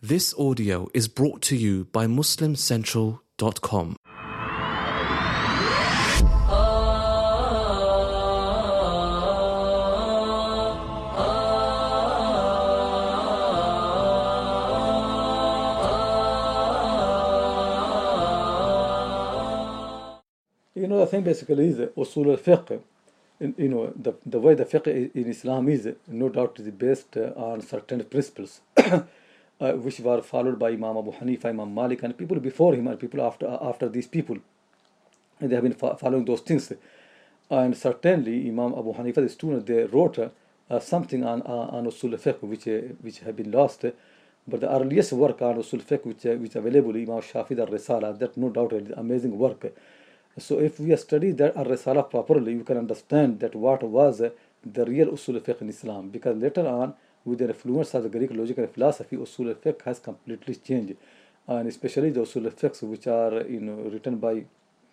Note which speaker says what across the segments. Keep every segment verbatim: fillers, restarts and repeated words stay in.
Speaker 1: This audio is brought to you by Muslim Central dot com.
Speaker 2: You know, the thing basically is usul al-fiqh. You know, the, the way the fiqh in Islam is, no doubt, is based uh, on certain principles, uh, which were followed by Imam Abu Hanifa, Imam Malik, and people before him, and people after after these people. And they have been fo following those things. And certainly, Imam Abu Hanifa, the student, they wrote uh, something on uh, on usul al-fiqh, which uh, which have been lost. But the earliest work on usul al-fiqh, which uh, which available, Imam Shafi al-Risala, that no doubt is amazing work. So if we study that al-Risala properly, you can understand that what was uh, the real usul al-fiqh in Islam. Because later on, with the influence of the Greek logic and philosophy, usul al-fiqh has completely changed, and especially the usul al-fiqh which are you know written by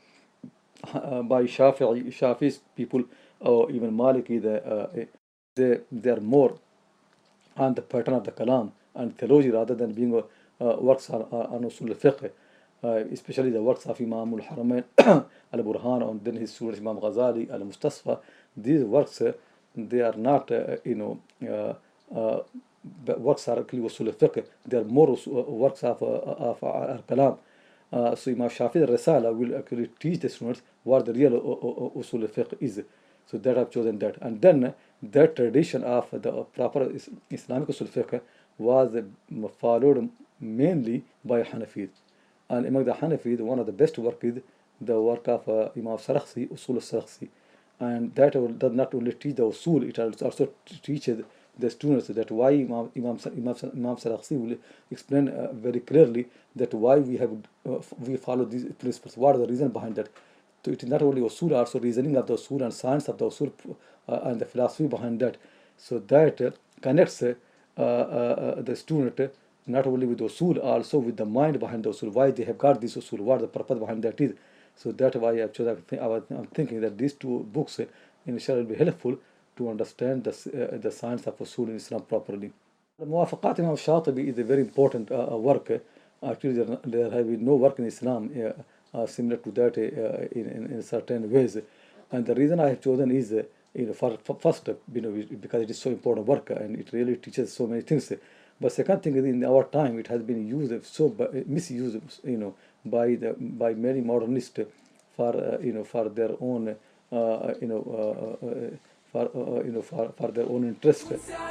Speaker 2: uh, by Shafi'i, Shafi's people, or even Maliki. The, uh, they they are more on the pattern of the Kalam and theology rather than being uh, works on, on usul al-fiqh. Uh, especially the works of Imam al-Haramain al-Burhan, and then his students Imam Ghazali al-Mustasfa. These works, uh, they are not, uh, you know, uh, uh, works are actually usul al-fiqh. They are more works of, uh, of al-Kalam. Uh, so Imam Shafi al-Risala will actually teach the students what the real usul al-fiqh is. So that I've chosen that. And then that tradition of the proper Islamic usul al-fiqh was followed mainly by Hanafis. And among the Hanafis, one of the best work is the work of uh, Imam Sarakhsi, Usul al-Sarakhsi. And that does not only teach the Usul, it also teaches the students that why Imam, Imam, Imam, Imam Sarakhsi will explain uh, very clearly that why we have uh, we follow these principles, what is the reason behind that. So it is not only Usul, also reasoning of the Usul and science of the Usul uh, and the philosophy behind that. So that uh, connects uh, uh, uh, the student not only with the usul, also with the mind behind the usul, why they have got this usul, what the purpose behind that is. So that's why I've chosen, I was, I'm thinking that these two books, uh, inshallah, will be helpful to understand the, uh, the science of usul in Islam properly. The Muwafaqat Imam Shatibi is a very important uh, work. Actually, there, there have been no work in Islam uh, uh, similar to that uh, in, in, in certain ways. And the reason I have chosen is, uh, you know, for, for first, you know, because it is so important work and it really teaches so many things. But second thing is, in our time, it has been used so misused, you know, by the by many modernists for uh, you know for their own uh, you know uh, uh, for uh, you know for, for their own interest.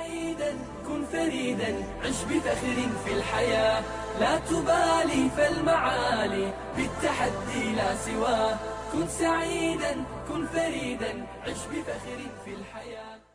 Speaker 3: كن فريدا عش بفخر في الحياة لا تبالي فالمعالي بالتحدي لا سواه كن سعيدا كن فريدا عش بفخر في الحياة